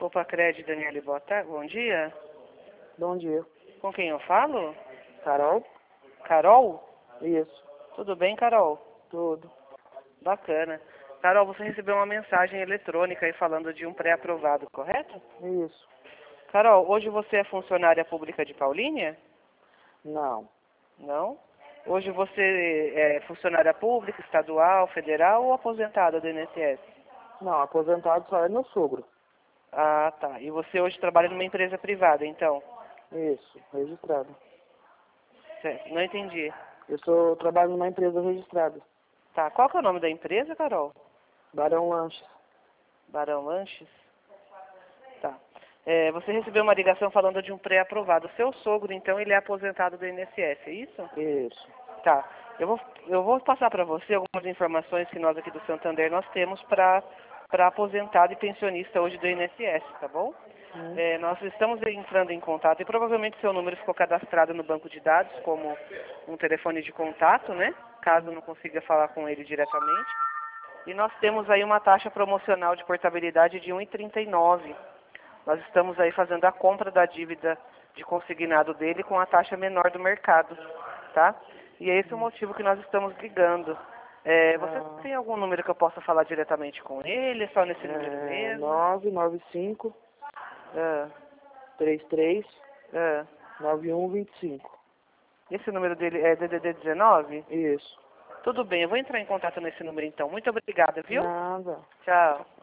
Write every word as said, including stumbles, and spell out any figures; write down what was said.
Copacred, Daniele, boa tarde. Bom dia. Bom dia. Com quem eu falo? Carol? Carol? Isso. Tudo bem, Carol? Tudo. Bacana. Carol, você recebeu uma mensagem eletrônica aí falando de um pré-aprovado, correto? Isso. Carol, hoje você é funcionária pública de Paulínia? Não. Não? Hoje você é funcionária pública, estadual, federal ou aposentada do I N S S? Não, aposentado só é meu sogro. Ah, tá. E você hoje trabalha numa empresa privada, então? Isso, registrado. Certo. Não entendi. Eu sou, trabalho numa empresa registrada. Tá. Qual que é o nome da empresa, Carol? Barão Lanches. Barão Lanches? Tá. É, você recebeu uma ligação falando de um pré-aprovado. Seu sogro, então, ele é aposentado do I N S S, é isso? Isso. Tá. Eu vou, eu vou passar para você algumas informações que nós aqui do Santander nós temos para para aposentado e pensionista hoje do I N S S, tá bom? Hum. É, nós estamos entrando em contato e provavelmente seu número ficou cadastrado no banco de dados como um telefone de contato, né? Caso não consiga falar com ele diretamente. E nós temos aí uma taxa promocional de portabilidade de um real e trinta e nove centavos. Nós estamos aí fazendo a compra da dívida de consignado dele com a taxa menor do mercado, tá? E é esse o motivo que nós estamos ligando. É, você Ah, tem algum número que eu possa falar diretamente com ele? É só nesse número é mesmo? nove nove cinco, Ah, três três, ah. nove um dois cinco. Esse número dele é D D D dezenove? Isso. Tudo bem, eu vou entrar em contato nesse número então. Muito obrigada, viu? Nada. Tchau.